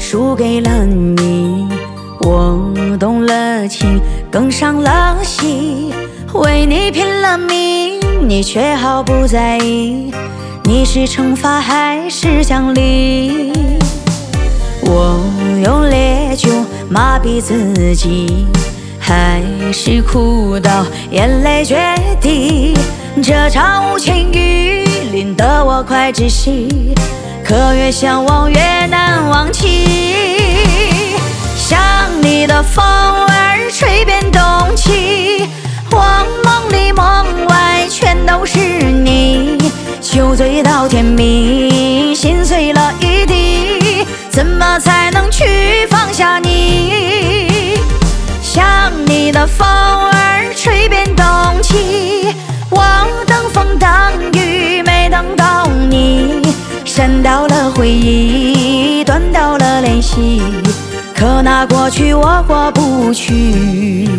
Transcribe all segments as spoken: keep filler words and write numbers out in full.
输给了你。我动了情，更伤了心，为你拼了命，你却毫不在意。你是惩罚还是奖励？我用烈酒麻痹自己，还是哭到眼泪决堤。这场无情雨淋得我快窒息，可越向往越难忘记。想你的风儿吹遍冬季，往梦里梦外全都是你。酒醉到天明，心碎了一地，怎么才能去放下你？想你的风儿吹遍冬季，我等风等雨没等到你。删掉了回忆，断掉了联系，可那过去我过不去。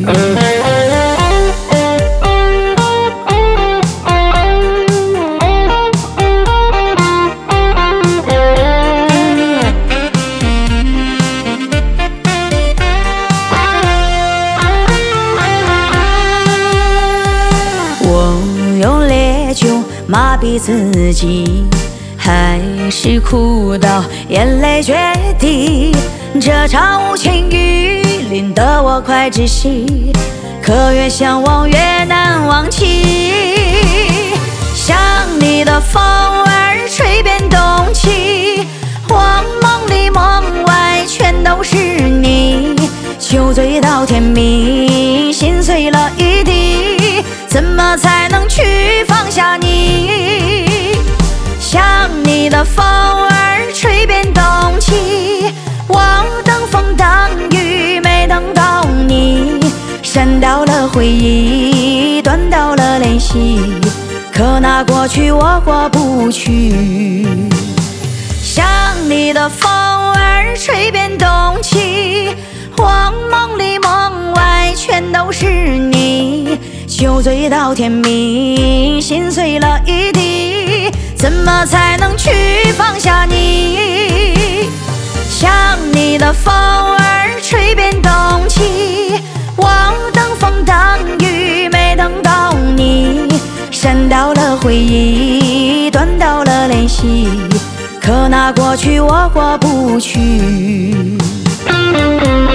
用烈酒麻痹自己，还是哭到眼泪决堤。这场无情雨淋得我快窒息，可越向往越难忘记。想你的风儿吹遍冬季，往梦里梦外全都是你。酒醉到天明，心碎了一地，怎么才能去放下你？想你的风儿吹遍冬季，我等风等雨没等到你。删掉了回忆，断掉了联系，可那过去我过不去。想你的风儿吹遍冬季，往梦里梦外全都是你。酒醉到天明，心碎了一地，怎么才能去放下你？想你的风儿吹遍冬季，我等风等雨没等到你。删掉了回忆，断掉了联系，可那过去我过不去。